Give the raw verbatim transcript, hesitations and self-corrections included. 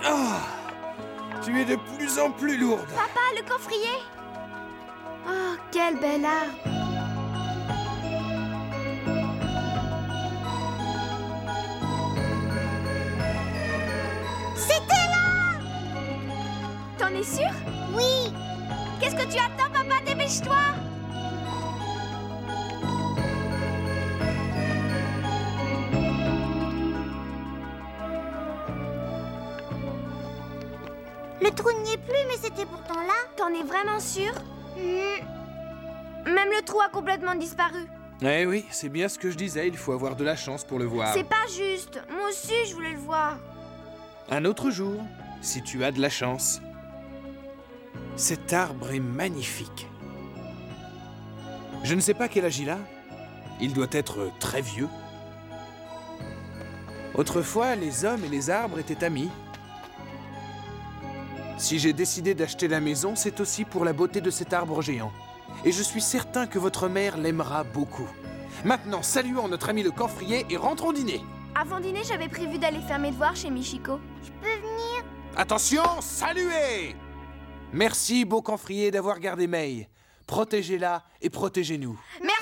Ah, tu es de plus en plus lourde. Papa, le coffrier. Oh, quel bel arbre. C'était là! T'en es sûr? Oui! Qu'est-ce que tu attends, papa? Dépêche-toi! Le trou n'y est plus, mais c'était pourtant là. T'en es vraiment sûr? Hmm. Même le trou a complètement disparu. Eh oui, c'est bien ce que je disais, il faut avoir de la chance pour le voir. C'est pas juste. Moi aussi, je voulais le voir. Un autre jour, si tu as de la chance. Cet arbre est magnifique. Je ne sais pas quel âge il a. Il doit être très vieux. Autrefois, les hommes et les arbres étaient amis. Si j'ai décidé d'acheter la maison, c'est aussi pour la beauté de cet arbre géant. Et je suis certain que votre mère l'aimera beaucoup. Maintenant, saluons notre ami le camphrier et rentrons dîner. Avant dîner, j'avais prévu d'aller faire mes devoirs chez Michiko. Je peux venir? Attention, saluez! Merci, beau camphrier, d'avoir gardé May. Protégez-la et protégez-nous. Merci!